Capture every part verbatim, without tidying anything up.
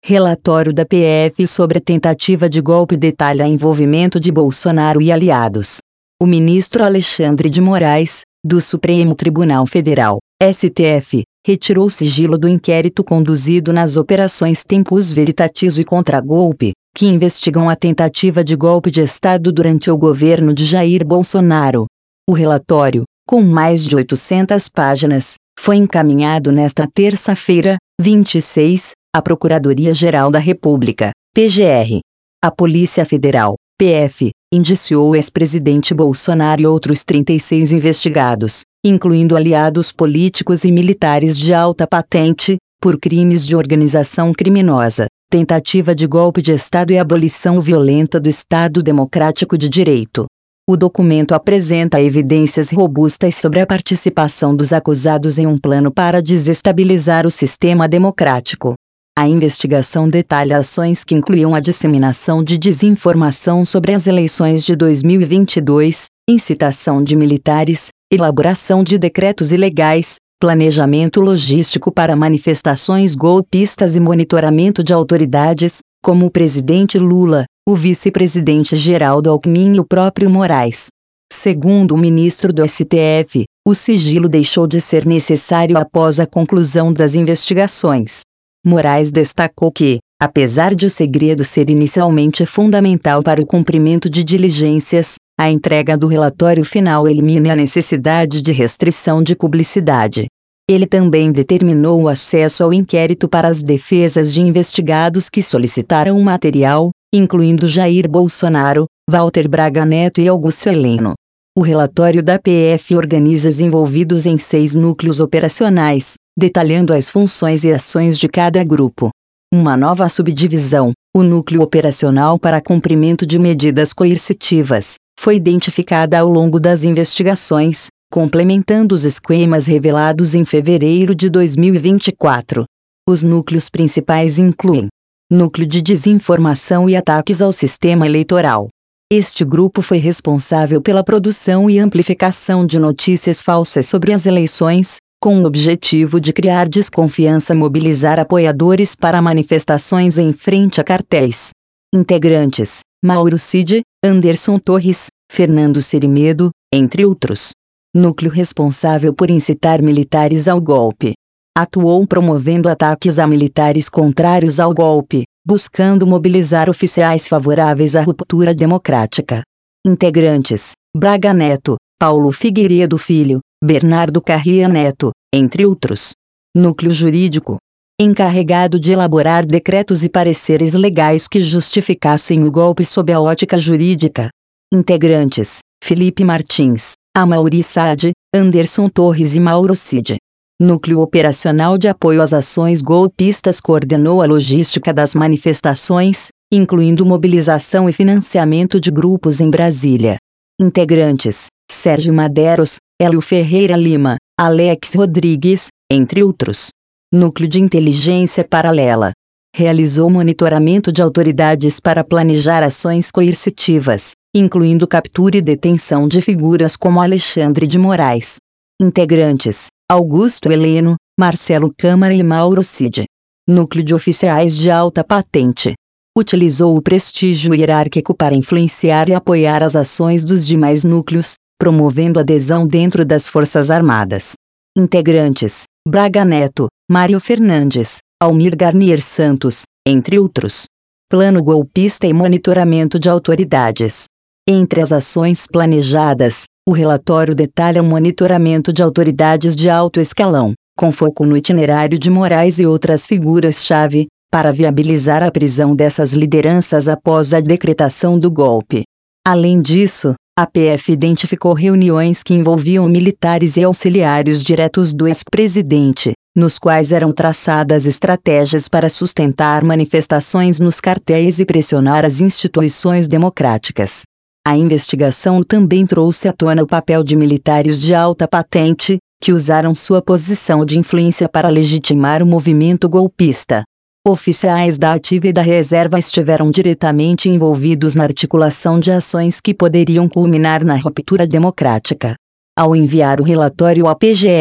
Relatório da P F sobre a tentativa de golpe detalha envolvimento de Bolsonaro e aliados. O ministro Alexandre de Moraes, do Supremo Tribunal Federal, S T F, retirou o sigilo do inquérito conduzido nas operações Tempus Veritatis e Contragolpe, que investigam a tentativa de golpe de Estado durante o governo de Jair Bolsonaro. O relatório, com mais de oitocentas páginas, foi encaminhado nesta terça-feira, vinte e seis, à Procuradoria-Geral da República, P G R. A Polícia Federal, P F, indiciou o ex-presidente Bolsonaro e outros trinta e seis investigados, incluindo aliados políticos e militares de alta patente, por crimes de organização criminosa, tentativa de golpe de Estado e abolição violenta do Estado Democrático de Direito. O documento apresenta evidências robustas sobre a participação dos acusados em um plano para desestabilizar o sistema democrático. A investigação detalha ações que incluíam a disseminação de desinformação sobre as eleições de dois mil e vinte e dois, incitação de militares, elaboração de decretos ilegais, planejamento logístico para manifestações golpistas e monitoramento de autoridades, como o presidente Lula, o vice-presidente Geraldo Alckmin e o próprio Moraes. Segundo o ministro do S T F, o sigilo deixou de ser necessário após a conclusão das investigações. Moraes destacou que, apesar de o segredo ser inicialmente fundamental para o cumprimento de diligências, a entrega do relatório final elimina a necessidade de restrição de publicidade. Ele também determinou o acesso ao inquérito para as defesas de investigados que solicitaram o material, incluindo Jair Bolsonaro, Walter Braga Neto e Augusto Heleno. O relatório da P F organiza os envolvidos em seis núcleos operacionais, detalhando as funções e ações de cada grupo. Uma nova subdivisão, o Núcleo Operacional para Cumprimento de Medidas Coercitivas, foi identificada ao longo das investigações, complementando os esquemas revelados em fevereiro de dois mil e vinte e quatro. Os núcleos principais incluem: Núcleo de Desinformação e Ataques ao Sistema Eleitoral. Este grupo foi responsável pela produção e amplificação de notícias falsas sobre as eleições, com o objetivo de criar desconfiança e mobilizar apoiadores para manifestações em frente a cartéis. Integrantes: Mauro Cid, Anderson Torres, Fernando Cerimedo, entre outros. Núcleo responsável por incitar militares ao golpe. Atuou promovendo ataques a militares contrários ao golpe, buscando mobilizar oficiais favoráveis à ruptura democrática. Integrantes: Braga Neto, Paulo Figueiredo Filho, Bernardo Carria Neto, entre outros. Núcleo Jurídico: encarregado de elaborar decretos e pareceres legais que justificassem o golpe sob a ótica jurídica. Integrantes: Felipe Martins, Amaury Saad, Anderson Torres e Mauro Cid. Núcleo Operacional de Apoio às Ações Golpistas coordenou a logística das manifestações, incluindo mobilização e financiamento de grupos em Brasília. Integrantes: Sérgio Madeiros, Hélio Ferreira Lima, Alex Rodrigues, entre outros. Núcleo de Inteligência Paralela. Realizou monitoramento de autoridades para planejar ações coercitivas, incluindo captura e detenção de figuras como Alexandre de Moraes. Integrantes: Augusto Heleno, Marcelo Câmara e Mauro Cid. Núcleo de Oficiais de Alta Patente. Utilizou o prestígio hierárquico para influenciar e apoiar as ações dos demais núcleos, promovendo adesão dentro das Forças Armadas. Integrantes: Braga Neto, Mário Fernandes, Almir Garnier Santos, entre outros. Plano golpista e monitoramento de autoridades. Entre as ações planejadas, o relatório detalha o monitoramento de autoridades de alto escalão, com foco no itinerário de Moraes e outras figuras-chave, para viabilizar a prisão dessas lideranças após a decretação do golpe. Além disso, a P F identificou reuniões que envolviam militares e auxiliares diretos do ex-presidente, nos quais eram traçadas estratégias para sustentar manifestações nos quartéis e pressionar as instituições democráticas. A investigação também trouxe à tona o papel de militares de alta patente, que usaram sua posição de influência para legitimar o movimento golpista. Oficiais da ativa e da reserva estiveram diretamente envolvidos na articulação de ações que poderiam culminar na ruptura democrática. Ao enviar o relatório à P G R,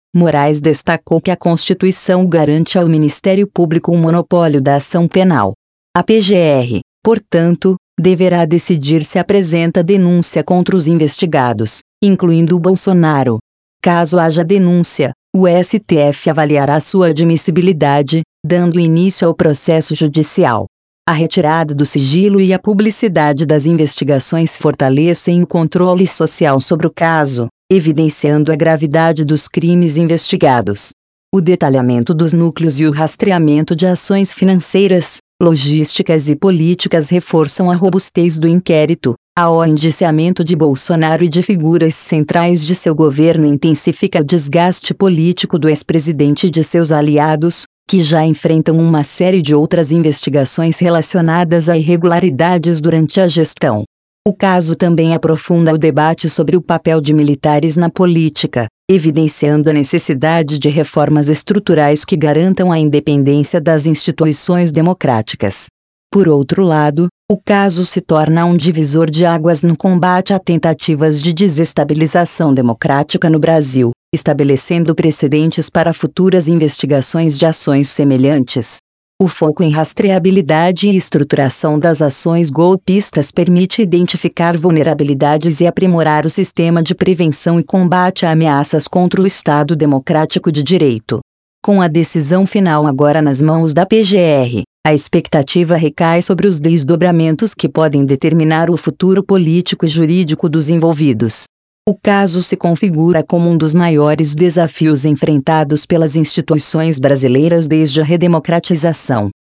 Moraes destacou que a Constituição garante ao Ministério Público um monopólio da ação penal. A P G R, portanto, deverá decidir se apresenta denúncia contra os investigados, incluindo o Bolsonaro. Caso haja denúncia, o S T F avaliará sua admissibilidade, dando início ao processo judicial. A retirada do sigilo e a publicidade das investigações fortalecem o controle social sobre o caso, evidenciando a gravidade dos crimes investigados. O detalhamento dos núcleos e o rastreamento de ações financeiras, logísticas e políticas reforçam a robustez do inquérito. O indiciamento de Bolsonaro e de figuras centrais de seu governo intensifica o desgaste político do ex-presidente e de seus aliados, que já enfrentam uma série de outras investigações relacionadas a irregularidades durante a gestão. O caso também aprofunda o debate sobre o papel de militares na política, evidenciando a necessidade de reformas estruturais que garantam a independência das instituições democráticas. Por outro lado, o caso se torna um divisor de águas no combate a tentativas de desestabilização democrática no Brasil, estabelecendo precedentes para futuras investigações de ações semelhantes. O foco em rastreabilidade e estruturação das ações golpistas permite identificar vulnerabilidades e aprimorar o sistema de prevenção e combate a ameaças contra o Estado Democrático de Direito. Com a decisão final agora nas mãos da P G R, a expectativa recai sobre os desdobramentos que podem determinar o futuro político e jurídico dos envolvidos. O caso se configura como um dos maiores desafios enfrentados pelas instituições brasileiras desde a redemocratização.